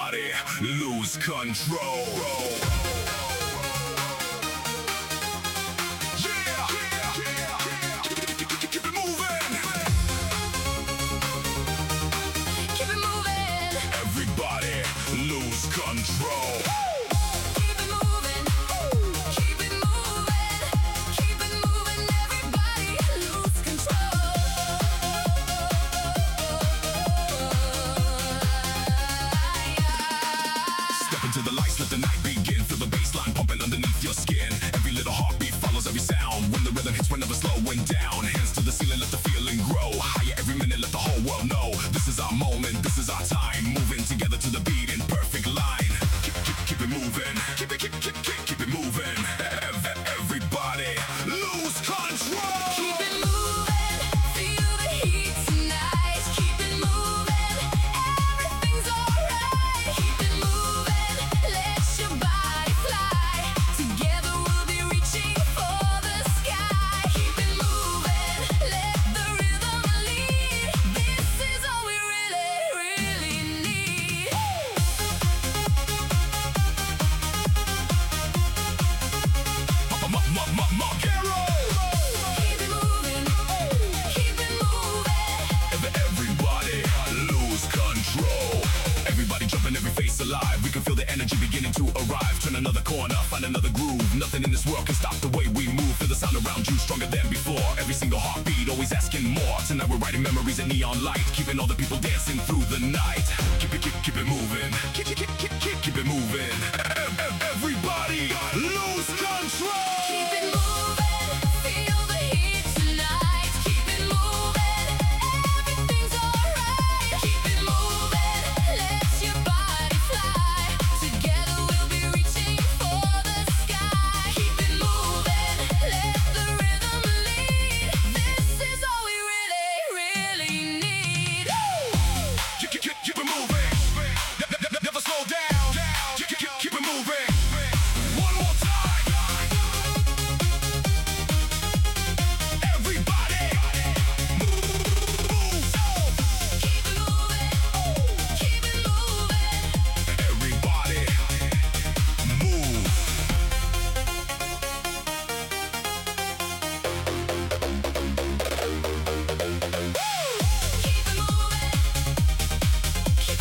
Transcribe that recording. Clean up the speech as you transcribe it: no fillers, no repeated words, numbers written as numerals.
Everybody lose control. Lose control. Keep it moving, keep it moving, keep it moving. Everybody lose control. Step into the lights, let the night begin. Feel the bassline pumping underneath your skin. Every little heartbeat follows every sound. When the rhythm hits, we're never slowing down. Hands to the ceiling, let the feeling grow. Higher every minute, let the whole world know. This is our moment, this is our time. Moving together to the beat in perfect line. Keep it moving, keep it moving. Everybody lose control. Keep it moving, feel the heat tonight. Keep it moving, everything's alright. Keep it moving, let your body fly. Together we'll be reaching for the sky. Keep it moving, let the rhythm lead. This is all we really need. Keep it moving, keep it moving. Everybody lose control. Everybody jumping, every face alive. We can feel the energy beginning to arrive. Turn another corner, find another groove. Nothing in this world can stop the way we move. Feel the sound around you, stronger than before. Every single heartbeat, always asking more. Tonight we're writing memories in neon light, keeping all the people dancing through the night. Keep it moving.